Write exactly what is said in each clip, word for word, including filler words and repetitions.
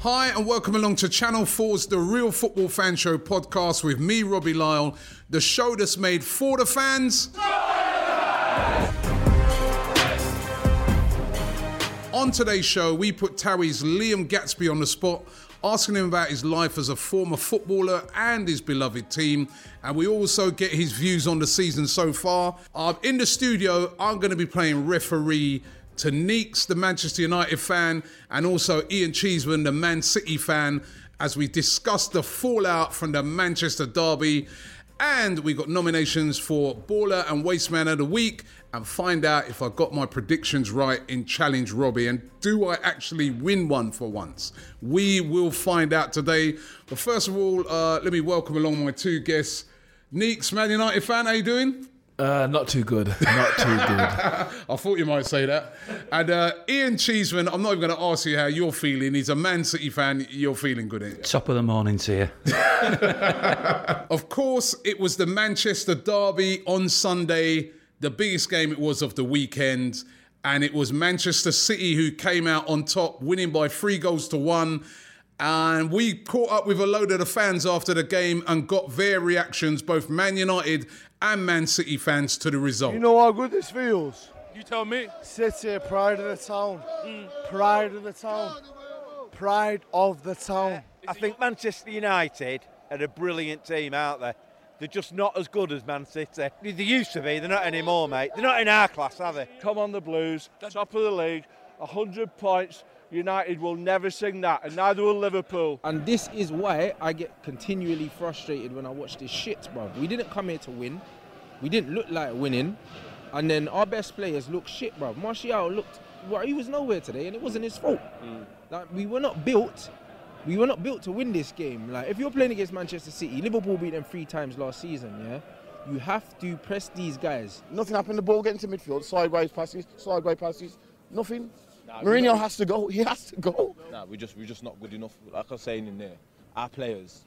Hi and welcome along to Channel four's The Real Football Fan Show podcast with me, Robbie Lyle, the show that's made for the fans. On today's show, we put Towie's Liam Gatsby on the spot, asking him about his life as a former footballer and his beloved team. And we also get his views on the season so far. Uh, in the studio, I'm going to be playing referee to Neeks, the Manchester United fan, and also Ian Cheeseman, the Man City fan, as we discuss the fallout from the Manchester derby. And we got nominations for Baller and Wasteman of the Week, and find out if I got my predictions right in Challenge Robbie, and do I actually win one for once? We will find out today. But first of all, uh, let me welcome along my two guests. Neeks, Man United fan, how you doing? Uh, not too good. Not too good. I thought you might say that. And uh, Ian Cheeseman, I'm not even going to ask you how you're feeling. He's a Man City fan. You're feeling good, ain't you? Top of the morning to you. Of course, it was the Manchester derby on Sunday, the biggest game it was of the weekend. And it was Manchester City who came out on top, winning by three goals to one. And we caught up with a load of the fans after the game and got their reactions, both Man United and Man City fans, to the result. You know how good this feels? You tell me. City, pride of the town. Mm. Pride of the town. Pride of the town. I think Manchester United are a brilliant team, aren't they? They're just not as good as Man City. They used to be, they're not anymore, mate. They're not in our class, are they? Come on, the Blues, top of the league, one hundred points. United will never sing that, and neither will Liverpool. And this is why I get continually frustrated when I watch this shit, bro. We didn't come here to win. We didn't look like winning. And then our best players look shit, bro. Martial looked, well, he was nowhere today, and it wasn't his fault. Mm. Like, we were not built, we were not built to win this game. Like, if you're playing against Manchester City, Liverpool beat them three times last season, yeah? You have to press these guys. Nothing happened, the ball getting to midfield, sideways passes, sideways passes, nothing. Nah, Mourinho has to go. He has to go. Nah, we're just we're just not good enough. Like I was saying in there, our players,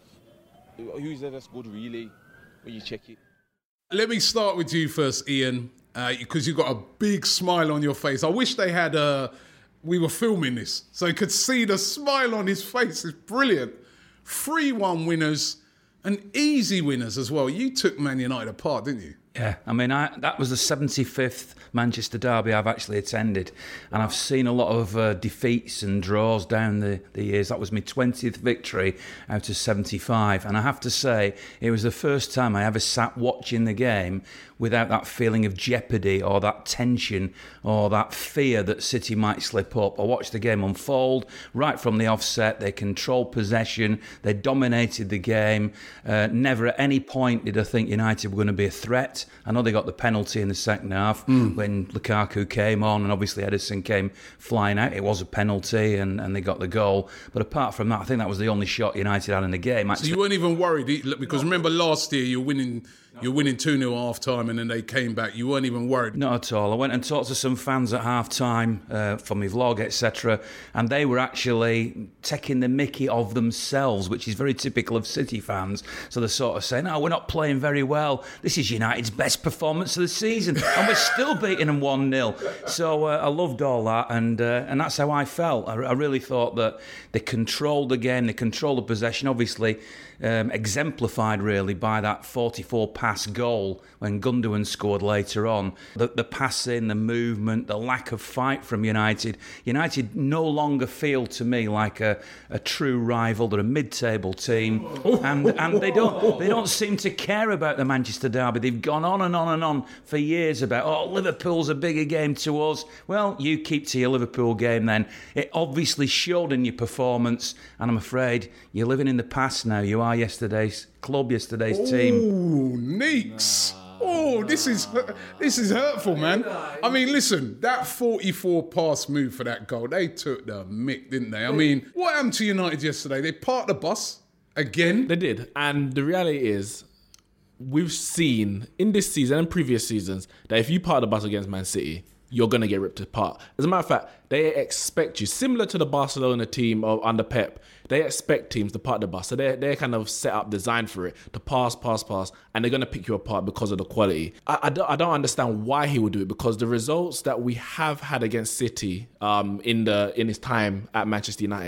who's there that's good really when you check it. Let me start with you first, Ian, because uh, you've got a big smile on your face. I wish they had uh, we were filming this so you could see the smile on his face. It's brilliant. three one winners and easy winners as well. You took Man United apart, didn't you? Yeah, I mean, I, that was the seventy-fifth Manchester derby I've actually attended, and I've seen a lot of uh, defeats and draws down the, the years. That was my twentieth victory out of seventy-five, and I have to say, it was the first time I ever sat watching the game without that feeling of jeopardy or that tension or that fear that City might slip up. I watched the game unfold right from the offset. They controlled possession, they dominated the game. Uh, never at any point did I think United were going to be a threat. I know they got the penalty in the second half mm. when Lukaku came on, and obviously Edison came flying out. It was a penalty, and, and they got the goal. But apart from that, I think that was the only shot United had in the game. So you weren't even worried? Because remember last year, you were winning... You're winning two nil at half-time and then they came back. You weren't even worried? Not at all. I went and talked to some fans at half-time uh, for my vlog, et cetera, and they were actually taking the mickey of themselves, which is very typical of City fans. So they're sort of saying, oh, we're not playing very well. This is United's best performance of the season, and we're still beating them one nil. So uh, I loved all that, and uh, and that's how I felt. I, I really thought that they controlled the game, they controlled the possession, obviously um, exemplified really by that forty-four pass goal when Gundogan scored later on. The, the passing, the movement, the lack of fight from United. United no longer feel to me like a, a true rival. They're a mid-table team, and and they don't they don't seem to care about the Manchester derby. They've gone on and on and on for years about, oh, Liverpool's a bigger game to us. Well, you keep to your Liverpool game then. It obviously showed in your performance, and I'm afraid you're living in the past now. You are yesterday's club, yesterday's Ooh, team. Oh, Neeks. Oh, this is this is hurtful, man. I mean, listen, that forty-four pass move for that goal, they took the mick, didn't they? I mean, what happened to United yesterday? They parked the bus again. They did. And the reality is, we've seen in this season and previous seasons that if you park the bus against Man City, you're going to get ripped apart. As a matter of fact, they expect you, similar to the Barcelona team of, under Pep, they expect teams to park the bus. So they're, they're kind of set up, designed for it, to pass, pass, pass, and they're going to pick you apart because of the quality. I, I, don't, I don't understand why he would do it, because the results that we have had against City um, in the in his time at Manchester United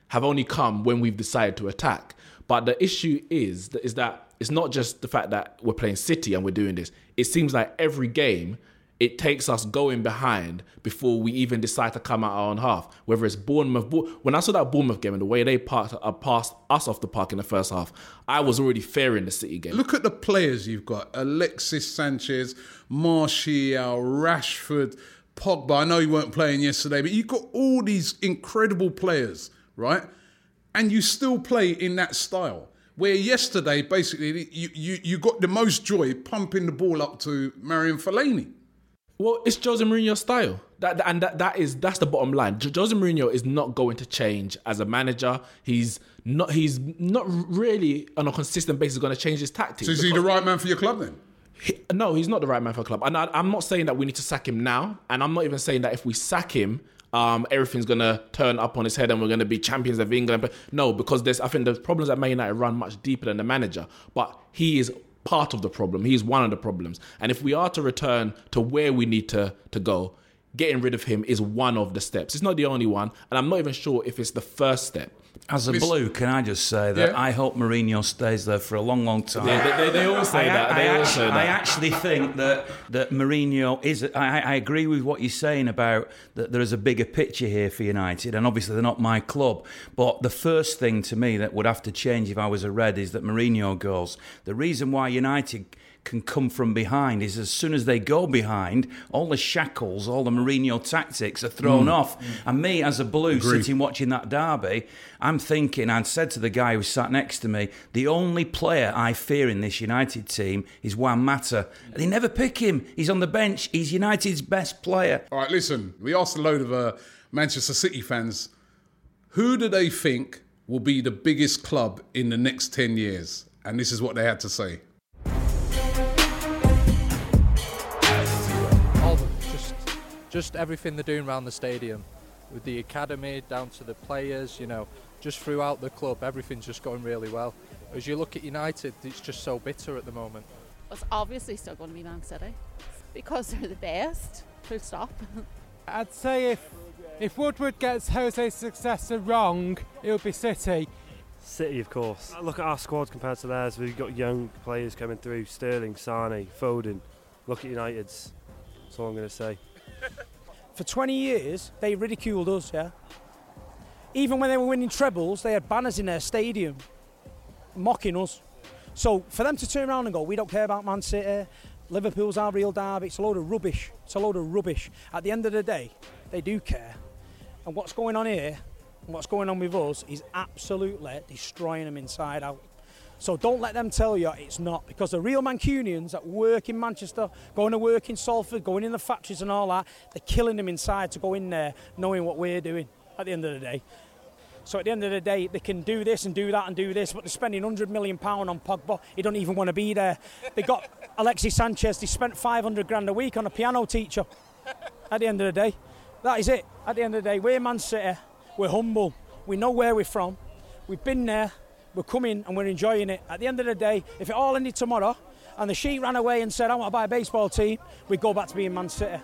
have only come when we've decided to attack. But the issue is that, is that it's not just the fact that we're playing City and we're doing this. It seems like every game, it takes us going behind before we even decide to come out our own half. Whether it's Bournemouth. When I saw that Bournemouth game and the way they passed, uh, passed us off the park in the first half, I was already fearing the City game. Look at the players you've got. Alexis Sanchez, Martial, Rashford, Pogba. I know you weren't playing yesterday, but you've got all these incredible players, right? And you still play in that style. Where yesterday, basically, you, you, you got the most joy pumping the ball up to Marion Fellaini. Well, it's Jose Mourinho's style. That, and that, that is, that's the bottom line. Jose Mourinho is not going to change as a manager. He's not He's not really, on a consistent basis, going to change his tactics. So is he the right man for your club then? He, no, he's not the right man for a club. And I, I'm not saying that we need to sack him now. And I'm not even saying that if we sack him, Um, everything's going to turn up on his head and we're going to be champions of England. But no, because there's, I think the problems at Man United run much deeper than the manager. But he is part of the problem. He's one of the problems. And if we are to return to where we need to, to go, getting rid of him is one of the steps. It's not the only one. And I'm not even sure if it's the first step. As a Blue, can I just say that yeah. I hope Mourinho stays there for a long, long time. Yeah, they, they, they all say I, that. I, they I, all actually, say that. I actually think that, that Mourinho is... I, I agree with what you're saying about that there is a bigger picture here for United, and obviously they're not my club. But the first thing to me that would have to change if I was a Red is that Mourinho goes. The reason why United can come from behind is as soon as they go behind, all the shackles, all the Mourinho tactics are thrown mm. off. Mm. And me, as a Blue, Agreed. sitting watching that derby, I'm thinking, I said to the guy who sat next to me, the only player I fear in this United team is Juan Mata. They never pick him. He's on the bench. He's United's best player. All right, listen, we asked a load of uh, Manchester City fans, who do they think will be the biggest club in the next ten years? And this is what they had to say. Just everything they're doing around the stadium, with the academy down to the players, you know, just throughout the club, everything's just going really well. As you look at United, it's just so bitter at the moment. It's obviously still going to be Man City, because they're the best, full stop. I'd say if if Woodward gets Jose's successor wrong, it would be City. City, of course. Look at our squad compared to theirs. We've got young players coming through, Sterling, Sane, Foden. Look at United's. That's all I'm going to say. For twenty years, they ridiculed us, yeah? Even when they were winning trebles, they had banners in their stadium mocking us. So for them to turn around and go, we don't care about Man City, Liverpool's our real derby, it's a load of rubbish. It's a load of rubbish. At the end of the day, they do care. And what's going on here, and what's going on with us, is absolutely destroying them inside out. So don't let them tell you it's not, because the real Mancunians that work in Manchester, going to work in Salford, going in the factories and all that, they're killing them inside to go in there knowing what we're doing at the end of the day. So at the end of the day, they can do this and do that and do this, but they're spending one hundred million pounds on Pogba. He don't even want to be there. They got Alexis Sanchez. They spent five hundred grand a week on a piano teacher. At the end of the day, that is it. At the end of the day, we're Man City. We're humble. We know where we're from. We've been there. We're coming and we're enjoying it. At the end of the day, if it all ended tomorrow and the Sheik ran away and said, I want to buy a baseball team, we'd go back to being Man City.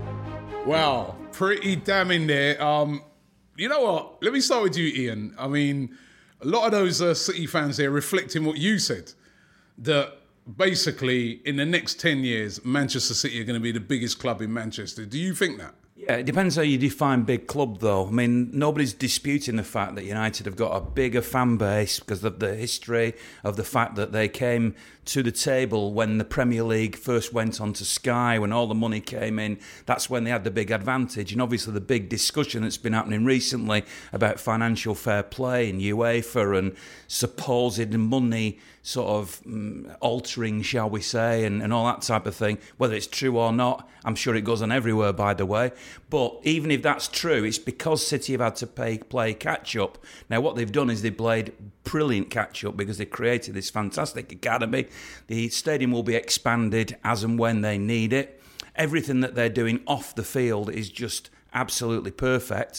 Wow, pretty damning there. Um, you know what? Let me start with you, Ian. I mean, a lot of those uh, City fans there reflecting what you said, that basically in the next ten years, Manchester City are going to be the biggest club in Manchester. Do you think that? Yeah, it depends how you define big club, though. I mean, nobody's disputing the fact that United have got a bigger fan base because of the history of the fact that they came to the table when the Premier League first went on to Sky, when all the money came in. That's when they had the big advantage. And obviously the big discussion that's been happening recently about financial fair play and UEFA and supposed money sort of um, altering, shall we say, and, and all that type of thing. Whether it's true or not, I'm sure it goes on everywhere, by the way. But even if that's true, it's because City have had to pay, play catch-up. Now, what they've done is they've played brilliant catch-up because they created this fantastic academy. The stadium will be expanded as and when they need it. Everything that they're doing off the field is just absolutely perfect.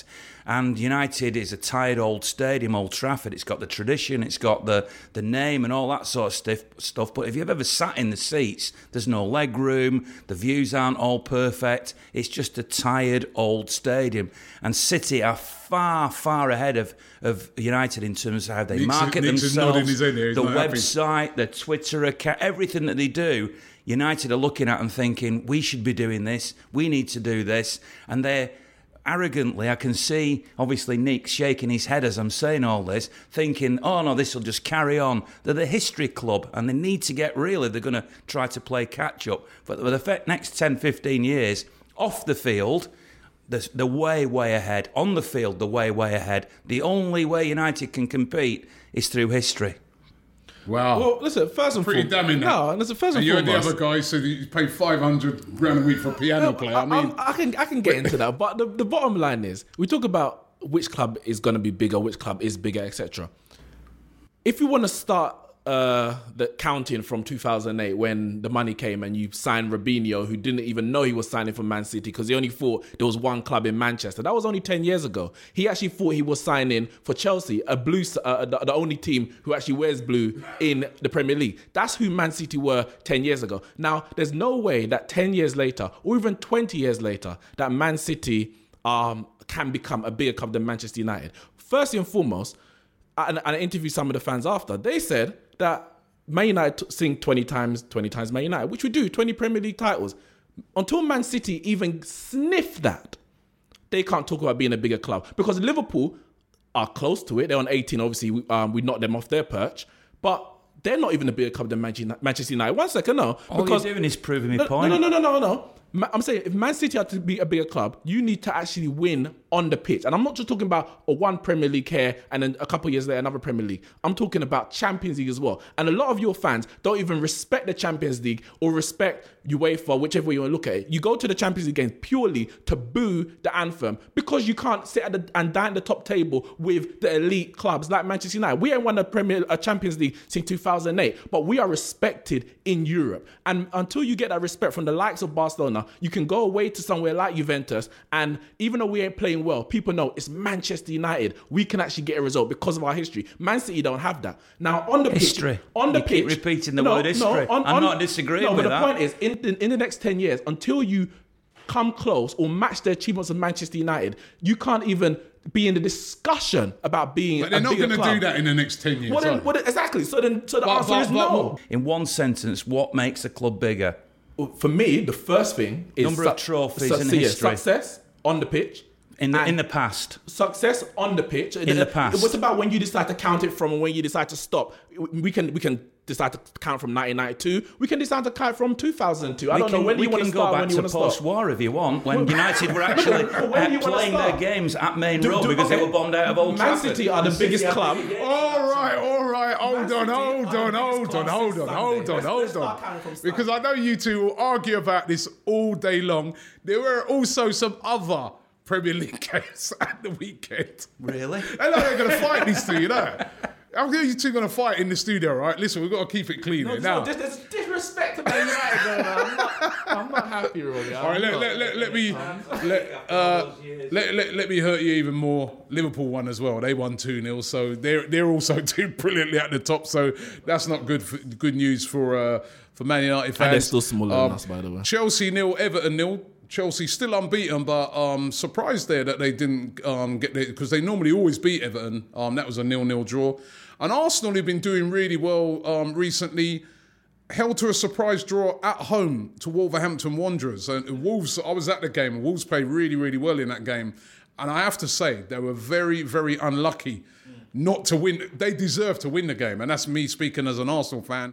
And United is a tired old stadium, Old Trafford. It's got the tradition, it's got the, the name and all that sort of stiff stuff. But if you've ever sat in the seats, there's no leg room, the views aren't all perfect. It's just a tired old stadium. And City are far, far ahead of, of United in terms of how they Nick's, market Nick's themselves, his head here. He's the not website, the Twitter account, everything that they do. United are looking at and thinking, we should be doing this, we need to do this. And they're arrogantly, I can see, obviously, Nick shaking his head as I'm saying all this, thinking, oh no, this will just carry on. They're the history club and they need to get real if they're going to try to play catch-up. But for the next ten, fifteen years, off the field, they're, they're way, way ahead. On the field, they're way, way ahead. The only way United can compete is through history. Wow. Well, listen, first and Pretty foremost. damning that. No, listen, first and, and you foremost. and the other guy said you paid five hundred grand a week for a piano player. I mean, I, I can I can get into that, but the, the bottom line is we talk about which club is going to be bigger, which club is bigger, et cetera. If you want to start uh, the counting from two thousand eight when the money came and you signed Robinho, who didn't even know he was signing for Man City because he only thought there was one club in Manchester. That was only ten years ago. He actually thought he was signing for Chelsea, a blue, uh, the, the only team who actually wears blue in the Premier League. That's who Man City were ten years ago. Now, there's no way that ten years later, or even twenty years later, that Man City um, can become a bigger club than Manchester United. First and foremost, and, and I interviewed some of the fans after, they said that Man United sing twenty times, twenty times Man United, which we do, twenty Premier League titles. Until Man City even sniff that, they can't talk about being a bigger club. Because Liverpool are close to it. They're on eighteen, obviously, we, um, we knocked them off their perch. But they're not even a bigger club than Manchester United. One second, no. All because, you're doing is proving my no, point. No, no, no, no, no, no. I'm saying if Man City are to be a bigger club, you need to actually win on the pitch. And I'm not just talking about a one Premier League here and then a couple of years later another Premier League. I'm talking about Champions League as well. And a lot of your fans don't even respect the Champions League or respect UEFA, whichever way you want to look at it. You go to the Champions League games purely to boo the anthem because you can't sit at the, and dine at the top table with the elite clubs like Manchester United. We ain't won a Premier a Champions League since two thousand eight, but we are respected in Europe. And until you get that respect from the likes of Barcelona, you can go away to somewhere like Juventus, and even though we ain't playing well, people know it's Manchester United. We can actually get a result because of our history. Man City don't have that. Now on the history. pitch, on the you pitch, keep repeating the no, word history. No, on, I'm on, not disagreeing no, with but that. the point is, in, in, in the next ten years, until you come close or match the achievements of Manchester United, you can't even be in the discussion about being but they're a not bigger going to club. do that in the next ten years. Well, then, are they? well, then, exactly. So then, so the But- answer but- is but- no. In one sentence, what makes a club bigger? For me, the first thing is Number of trophies in so, yeah, history. success on the pitch. In the, and in the past. Success on the pitch. In the past. What's about when you decide to count it from and when you decide to stop? We can we can decide to count from nineteen ninety-two. We can decide to count from two thousand two. I We don't can, know when we you want can to go start, back when you to want to stop. post-war if you want, when United were actually When you uh, wanna playing their start? games at Main Do- Road do- because okay. they were bombed out of Old Man Trafford. City are the biggest club. All right, all right, hold on, hold on, hold on, hold on, hold on, hold on. Because I know you two will argue about this all day long. There were also some other Premier League games at the weekend. Really? I know they're going to fight these two, you know. How are you two going to fight in the studio, right? Listen, we've got to keep it clean No, here. no, Now, there's, there's disrespect to Man United going on. I'm not, I'm not happy, Robbie. all right, let, let, let, let me let, uh, let, let, let me hurt you even more. Liverpool won as well. They won two nil, so they're they're also doing brilliantly at the top. So that's not good for, good news for uh, for Man United fans. And they're still smaller Um, than us, by the way. Chelsea nil, Everton nil. Chelsea still unbeaten, but um, surprised there that they didn't um, get there because they normally always beat Everton. Um, that was a nil-nil draw. And Arsenal, who've been doing really well um, recently, held to a surprise draw at home to Wolverhampton Wanderers. And Wolves, I was at the game, and Wolves played really, really well in that game. And I have to say, they were very, very unlucky not to win. They deserve to win the game, and that's me speaking as an Arsenal fan.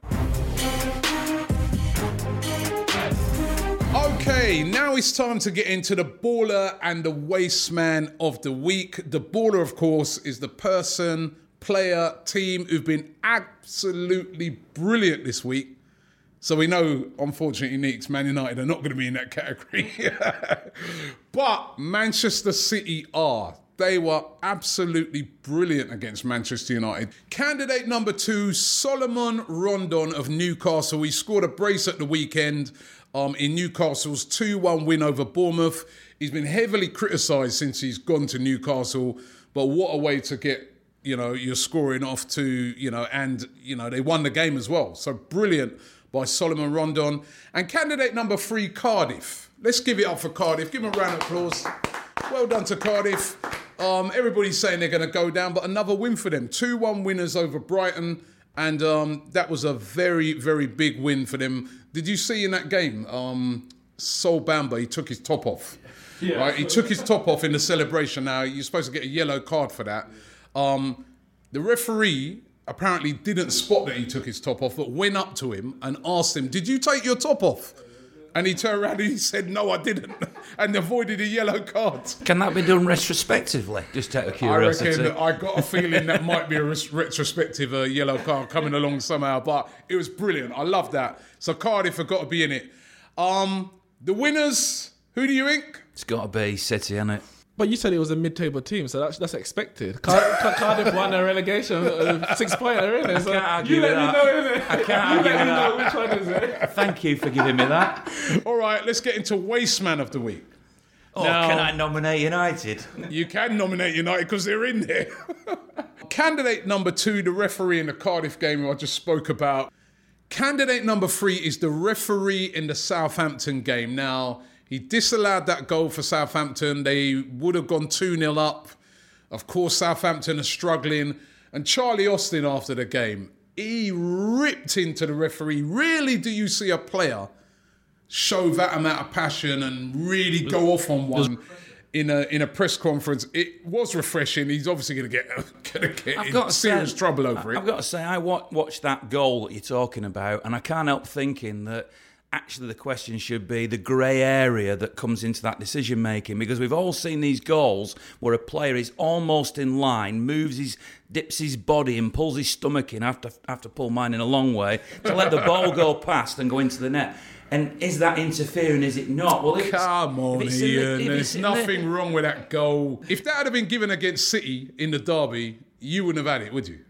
Okay, now it's time to get into the baller and the waste man of the week. The baller, of course, is the person, player, team who've been absolutely brilliant this week. So we know, unfortunately, Neeks, Man United are not going to be in that category. But Manchester City are. They were absolutely brilliant against Manchester United. Candidate number two, Solomon Rondon of Newcastle. He scored a brace at the weekend um, in Newcastle's two one win over Bournemouth. He's been heavily criticised since he's gone to Newcastle, but what a way to get, you know, your scoring off to, you know, and, you know, they won the game as well. So brilliant by Solomon Rondon. And candidate number three, Cardiff. Let's give it up for Cardiff. Give them a round of applause. Well done to Cardiff. Um, everybody's saying they're going to go down, but another win for them. two one winners over Brighton, and um, that was a very, very big win for them. Did you see in that game, um, Sol Bamba, he took his top off. Yeah. Right? He took his top off in the celebration. Now, you're supposed to get a yellow card for that. Um, the referee apparently didn't spot that he took his top off, but went up to him and asked him, did you take your top off? And he turned around and he said, no, I didn't, and avoided a yellow card. Can that be done retrospectively? Just out of curiosity. I reckon, I got a feeling that might be a retrospective uh, yellow card coming along somehow, but it was brilliant. I love that. So Cardiff have got to be in it. Um, the winners, who do you think? It's got to be City, hasn't it? But you said it was a mid-table team, so that's that's expected. Car- Car- Cardiff won a relegation uh, six-pointer, innit? So I can't argue you with let that. me know, innit? I can't you argue let with me that. know which one is it. Thank you for giving me that. All right, let's get into Waste Man of the Week. Oh, Now, can I nominate United? You can nominate United because they're in there. Candidate number two, the referee in the Cardiff game who I just spoke about. Candidate number three is the referee in the Southampton game. Now, he disallowed that goal for Southampton. They would have gone two nil up. Of course, Southampton are struggling. And Charlie Austin, after the game, he ripped into the referee. Really, do you see a player show that amount of passion and really go off on one in a in a press conference? It was refreshing. He's obviously going to get gonna get I've in got to serious say, trouble over it. I've got to say, I wa- watched that goal that you're talking about, and I can't help thinking that actually the question should be the grey area that comes into that decision making, because we've all seen these goals where a player is almost in line, moves his, dips his body and pulls his stomach in. I have to, I have to pull mine in a long way to let the ball go past and go into the net. And is that interfering? Is it not? Well, come on, Ian. The, There's nothing wrong with that goal. If that had been given against City in the derby, you wouldn't have had it, would you?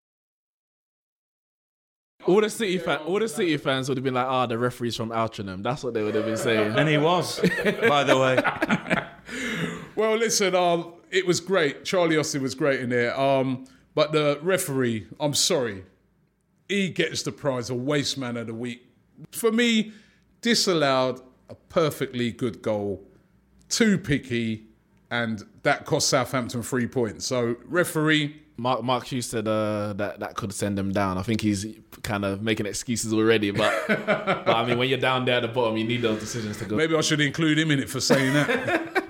All the City fan, all the City fans would have been like, "Ah, oh, the referee's from Altrincham." That's what they would have been saying. And he was, by the way. Well, listen, um, it was great. Charlie Austin was great in there. Um, but the referee, I'm sorry, he gets the prize of Waste Man of the Week. For me, disallowed a perfectly good goal, too picky, and that cost Southampton three points. So, referee. Mark Mark Hughes said uh, that that could send him down. I think he's kind of making excuses already. But, but I mean, when you're down there at the bottom, you need those decisions to go. Maybe I should include him in it for saying that.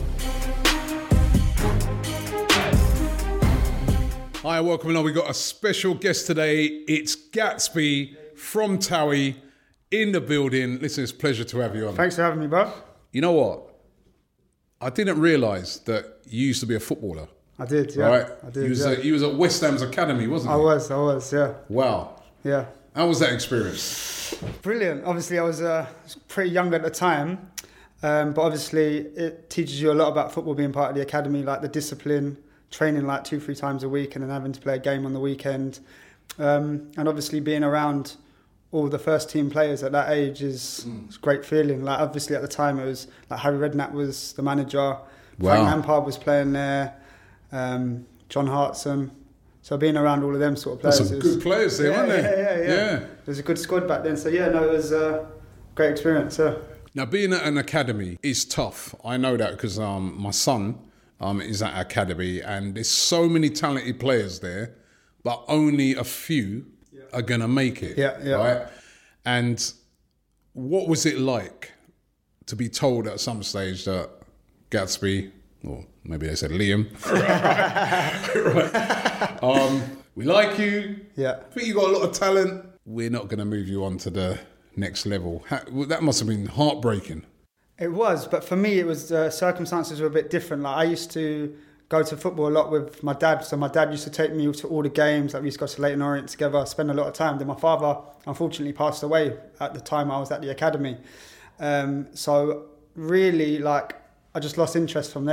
Hi, welcome along. We've got a special guest today. It's Gatsby from Towie in the building. Listen, it's a pleasure to have you on. Thanks for having me, bro. You know what? I didn't realise that you used to be a footballer. I did, yeah. Right? I did, you was, yeah. a, you was at West Ham's Academy, wasn't I you? was, I was, yeah. Wow. Yeah. How was that experience? Brilliant. Obviously, I was uh, pretty young at the time, um, but obviously it teaches you a lot about football being part of the academy, like the discipline, training like two, three times a week and then having to play a game on the weekend. Um, and obviously being around all the first team players at that age is mm. it's a great feeling. Like obviously at the time it was like Harry Redknapp was the manager, wow. Frank Lampard was playing there, um, John Hartson. So being around all of them sort of players. That's some good players there, yeah, weren't yeah, they? Yeah, yeah, yeah. It was a good squad back then. So yeah, no, it was a great experience. Yeah. Now being at an academy is tough. I know that because um, my son um, is at academy and there's so many talented players there, but only a few yeah. are going to make it. Yeah, yeah. Right? And what was it like to be told at some stage that Gatsby, or maybe they said Liam, right, right. Um, we like you. Yeah. I think you got a lot of talent. We're not going to move you on to the next level. That must have been heartbreaking. It was, but for me, it was uh, circumstances were a bit different. Like I used to go to football a lot with my dad. So my dad used to take me to all the games. Like we used to go to Leyton Orient together, spend a lot of time. Then my father, unfortunately, passed away at the time I was at the academy. Um, so really, like, I just lost interest from there.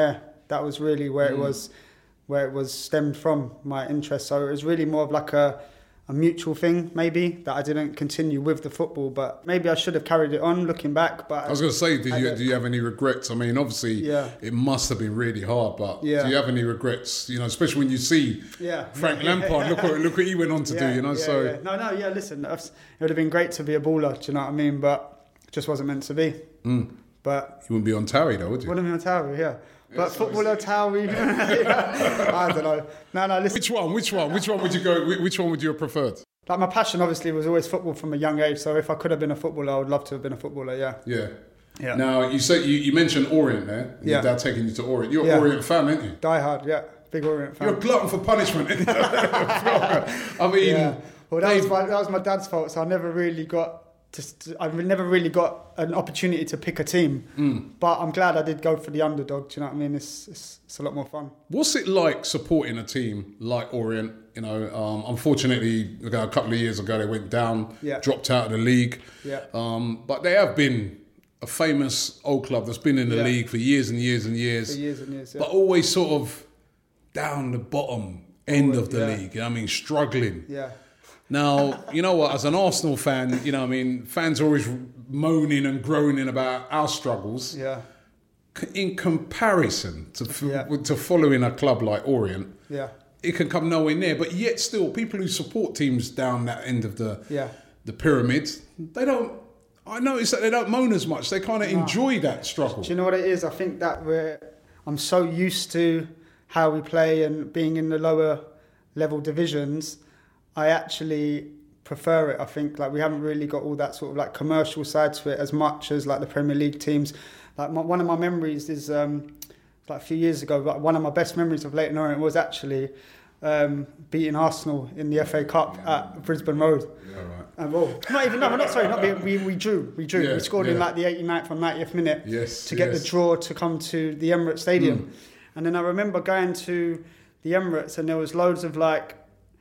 that was really where Mm. it was, where it was stemmed from, my interest. So it was really more of like a, a mutual thing, maybe, that I didn't continue with the football, but maybe I should have carried it on looking back. But I was going to say, did I you don't- do you have any regrets? I mean, obviously, Yeah. it must have been really hard, but Yeah. do you have any regrets? You know, especially when you see Yeah. Frank Yeah. Lampard, look what look what he went on to Yeah, do. You know, yeah, so yeah. no, no, yeah. Listen, that's- it would have been great to be a baller. Do you know what I mean? But it just wasn't meant to be. Mm. But you wouldn't be on Towie though, would you? wouldn't be on Towie, yeah. But so footballer Towie, I don't know. No, no. Listen. Which one? Which one? Which one would you go? whi- Which one would you have preferred? Like my passion, obviously, was always football from a young age. So if I could have been a footballer, I would love to have been a footballer. Yeah. Yeah. Yeah. Now you say you, you mentioned Orient there. Yeah. Your dad taking you to Orient. You're Yeah. an Orient fan, aren't you? Die hard, yeah. Big Orient fan. You're a glutton for punishment. I mean, yeah. Well, that they- was my that was my dad's fault. So I never really got. To, I never really got an opportunity to pick a team, Mm. but I'm glad I did go for the underdog. Do you know what I mean? It's it's, it's a lot more fun. What's it like supporting a team like Orient? You know, um, unfortunately, a couple of years ago they went down, Yeah. dropped out of the league. Yeah. Um, but they have been a famous old club that's been in the Yeah. league for years and years and years. For years and years, yeah. But always sort of down the bottom end of the yeah. league. I mean, struggling. Yeah. Now, you know what, as an Arsenal fan, you know, I mean, fans are always moaning and groaning about our struggles. Yeah. In comparison to Yeah. to following a club like Orient, Yeah. it can come nowhere near. But yet still, people who support teams down that end of the Yeah. the pyramid, they don't, I notice that they don't moan as much. They kind of enjoy that struggle. Do you know what it is? I think that we're. I'm so used to how we play and being in the lower level divisions. I actually prefer it. I think like we haven't really got all that sort of like commercial side to it as much as like the Premier League teams. Like my, one of my memories is um, like a few years ago. But one of my best memories of Leyton Orient was actually um, beating Arsenal in the F A Cup at Brisbane Road. Yeah, right. And well, not even no, we're not sorry, not being, we we drew, we drew. Yeah, we scored yeah. in like the eighty-ninth or ninetieth minute Yes, to get yes. the draw to come to the Emirates Stadium. Mm. And then I remember going to the Emirates and there was loads of like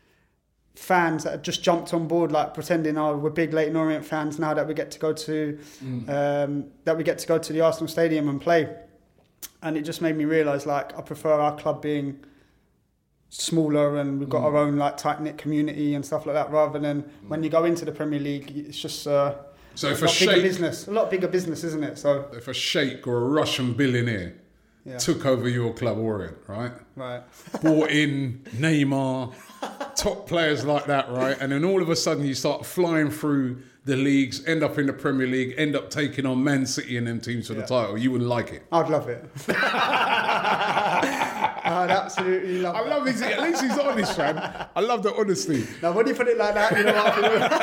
fans that had just jumped on board, like pretending, oh, we're big Leyton Orient fans now that we get to go to Mm. um, that we get to go to the Arsenal Stadium and play. And it just made me realise like I prefer our club being smaller and we've got Mm. our own like tight knit community and stuff like that, rather than when you go into the Premier League, it's just uh, So a if a lot bigger sheikh- business, a lot bigger business, isn't it? So If a sheikh or a Russian billionaire Yeah. took over your club, Orient, right? right, Brought in Neymar, top players like that, right? And then all of a sudden you start flying through the leagues, end up in the Premier League, end up taking on Man City and them teams for the Yeah. title. You wouldn't like it. I'd love it. I'd absolutely love. I love his, at least he's honest, man. I love the honesty. Now, when you put it like that, you know what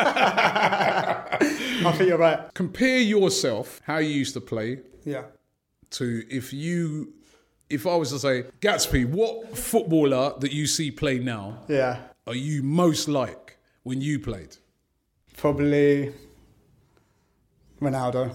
I feel. I think you're right. Compare yourself, how you used to play, Yeah. to if you, if I was to say, Gatsby, what footballer that you see play now Yeah. are you most like when you played? Probably Ronaldo.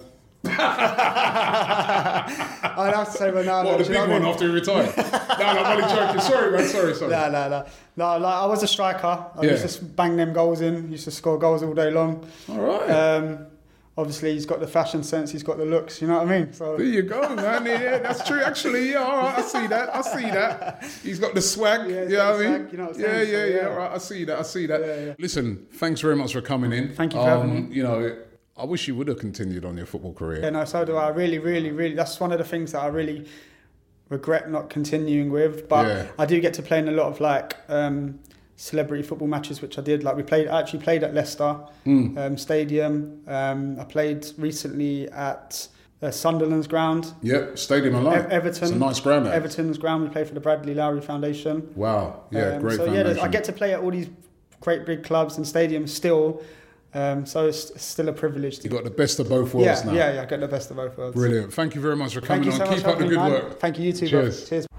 I'd have to say Ronaldo. What, the do big you know one what I mean? after he retired? No, no, I'm only joking. Sorry, man. Sorry, sorry. No, no, no. No, like, I was a striker. I Yeah. used to bang them goals in. Used to score goals all day long. All right. Um, obviously, he's got the fashion sense. He's got the looks. You know what I mean? So There you go, man. Yeah, that's true. Actually, yeah, all right. I see that. I see that. He's got the swag. Yeah, he's you got know the what I mean? swag, you know what I'm yeah, saying? yeah, So, yeah, yeah. All right. I see that. I see that. Yeah, yeah. Listen, thanks very much for coming in. Thank you for having me. You know, I wish you would have continued on your football career. Yeah, no, so do I. Really, really, really. That's one of the things that I really regret not continuing with. But Yeah. I do get to play in a lot of like um, celebrity football matches, which I did. Like we played, I actually played at Leicester Mm. um, Stadium. Um, I played recently at uh, Sunderland's ground. Yep, Stadium Alive. E- Everton. It's a nice ground. That. Everton's ground. We played for the Bradley Lowry Foundation. Wow. Yeah, Um, great so foundation. yeah, there's- I get to play at all these great big clubs and stadiums still. Um, so it's, it's still a privilege. To You got the best of both worlds yeah, now. yeah, yeah. I get the best of both worlds. Brilliant. Thank you very much for Thank coming you on. so much Keep for up the having good me, man. work. Thank you, you too, Cheers. bro. Cheers.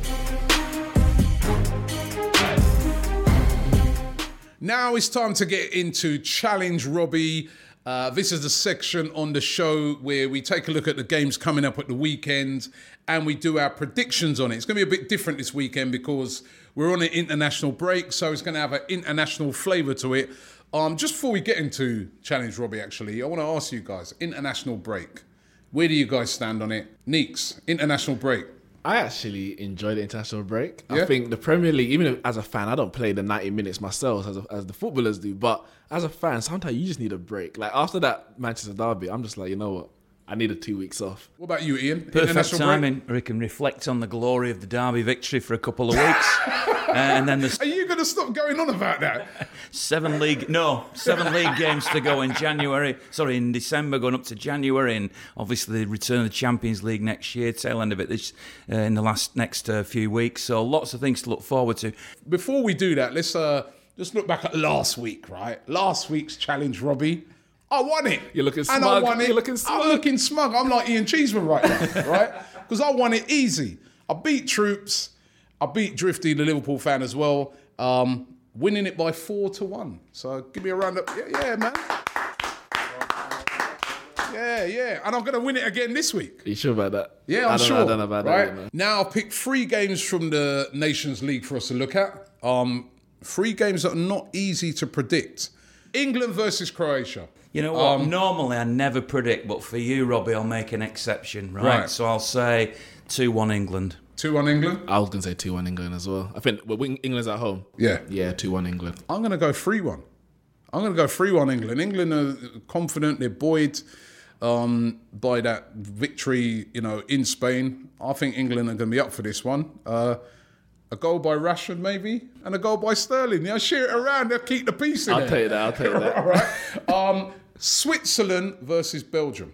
Now it's time to get into Challenge Robbie. Uh, this is the section on the show where we take a look at the games coming up at the weekend and we do our predictions on it. It's going to be a bit different this weekend because we're on an international break, so it's going to have an international flavour to it. Um, just before we get into Challenge Robbie, actually, I want to ask you guys, international break, where do you guys stand on it? Neeks, international break. I actually enjoy the international break. Yeah? I think the Premier League, even if, as a fan, I don't play the ninety minutes myself as, a, as the footballers do. But as a fan, sometimes you just need a break. Like after that Manchester derby, I'm just like, you know what? I need a two weeks off. What about you, Ian? Perfect timing. We can reflect on the glory of the derby victory for a couple of weeks. uh, and then there's Are you going to stop going on about that? seven league, no, seven league games to go in January. Sorry, in December, going up to January, and obviously the return of the Champions League next year. Tail end of it this uh, in the last next uh, few weeks. So lots of things to look forward to. Before we do that, let's uh, just look back at last week, right? Last week's challenge, Robbie. I won it. You're looking And smug. I won it. You're looking smug. I'm looking smug. I'm like Ian Cheeseman right now, right? Because I won it easy. I beat Troops. I beat Drifty, the Liverpool fan as well, um, winning it by four to one. So give me a round up. Yeah, yeah, man. Yeah, yeah. And I'm going to win it again this week. Are you sure about that? Yeah, I'm I don't sure. Know, I don't know about right? that. You know. Now I've picked three games from the Nations League for us to look at. Um, three games that are not easy to predict. England versus Croatia. You know what? Um, Normally I never predict, but for you, Robbie, I'll make an exception, right? Right. So I'll say two one England. two one England? I was going to say two one England as well. I think well, England's at home. Yeah. Yeah, two one England. I'm going to go three one. I'm going to go three one England. England are confident. They're buoyed um, by that victory, you know, in Spain. I think England are going to be up for this one. Uh, a goal by Rashford, maybe, and a goal by Sterling. They'll share it around. They'll keep the peace in I'll there. take that. I'll take that. All right. Um, Switzerland versus Belgium.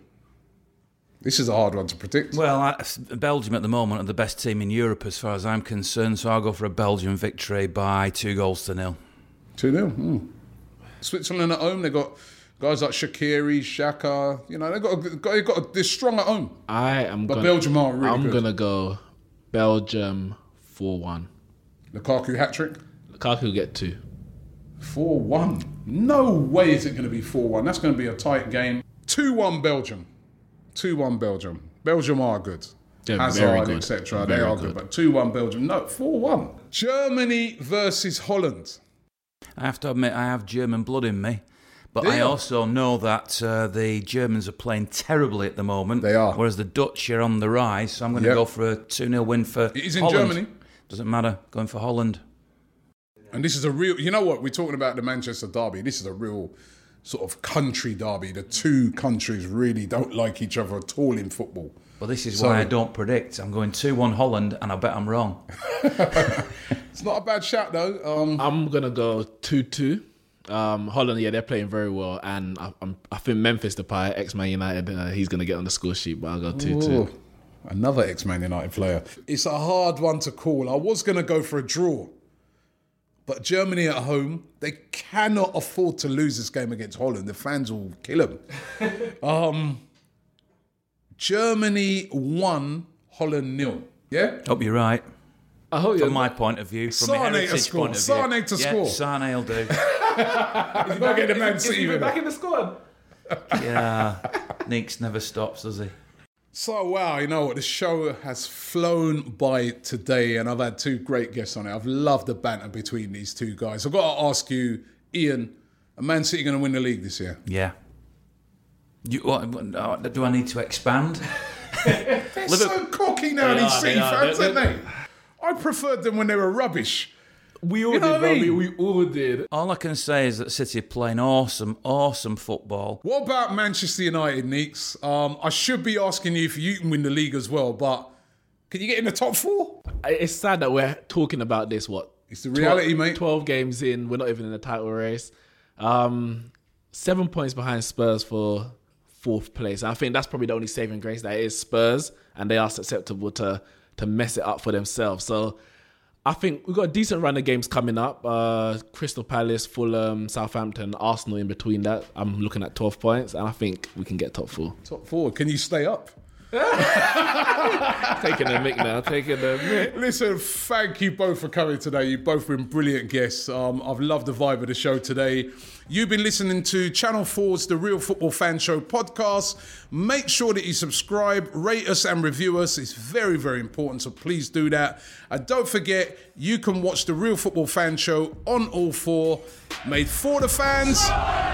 This is a hard one to predict. Well, I, Belgium at the moment are the best team in Europe as far as I'm concerned, so I'll go for a Belgian victory by two goals to nil. two nil. Mm. Switzerland at home, they've got guys like Shaqiri, Xhaka. You know, they've got, a, they've got a, they're strong at home. I am But gonna, Belgium aren't really I'm good. going to go Belgium four one. Lukaku hat-trick? Lukaku will get two. four one. No way is it going to be four one. That's going to be a tight game. two one Belgium. two one Belgium. Belgium are good. They're Hazard, very good. et cetera. They Very are good. good. But two one Belgium. No, four one. Germany versus Holland. I have to admit, I have German blood in me. But Do I you? also know that uh, the Germans are playing terribly at the moment. They are. Whereas the Dutch are on the rise. So I'm going to Yep. go for a two nil win for It is in Holland. Germany. Doesn't matter. Going for Holland. And this is a real, you know what, we're talking about the Manchester derby. This is a real sort of country derby. The two countries really don't like each other at all in football. Well, this is So- why I don't predict. I'm going two one Holland, and I bet I'm wrong. It's not a bad shout though. Um, I'm going to go two two. Um, Holland, yeah, they're playing very well. And I, I'm, I think Memphis Depay, ex-Man United, uh, he's going to get on the score sheet, but I'll go two two. Ooh, another ex-Man United player. It's a hard one to call. I was going to go for a draw. But Germany at home, they cannot afford to lose this game against Holland. The fans will kill them. um, Germany one, Holland nil. Yeah? Hope you're right. I hope From you're my point of view, from Sane a to heritage score. point of view. Sane to yeah, score. Sane will do. Not get the Man City with it. in the squad. Yeah. Neeks never stops, does he? So, wow, you know what? The show has flown by today, and I've had two great guests on it. I've loved the banter between these two guys. I've got to ask you, Ian, are Man City going to win the league this year? Yeah. You, what, what, do I need to expand? They're so cocky now, They these are, City they are. fans, They- aren't they? I preferred them when they were rubbish. We all You know did, what I mean? Robbie. We all did. All I can say is that City are playing awesome, awesome football. What about Manchester United, Neeks? Um, I should be asking you if you can win the league as well, but can you get in the top four? It's sad that we're talking about this, what? It's the reality, twelve, mate. twelve games in, we're not even in the title race. Um, seven points behind Spurs for fourth place. I think that's probably the only saving grace that is Spurs, and they are susceptible to, to mess it up for themselves. So I think we've got a decent run of games coming up. Uh, Crystal Palace, Fulham, Southampton, Arsenal in between that. I'm looking at twelve points, and I think we can get top four. Top four. Can you stay up? Taking a mic now, taking a mic. Listen, thank you both for coming today. You've both been brilliant guests. Um, I've loved the vibe of the show today. You've been listening to Channel four's The Real Football Fan Show podcast. Make sure that you subscribe, rate us and review us. It's very, very important, so please do that. And don't forget, you can watch The Real Football Fan Show on all four, made for the fans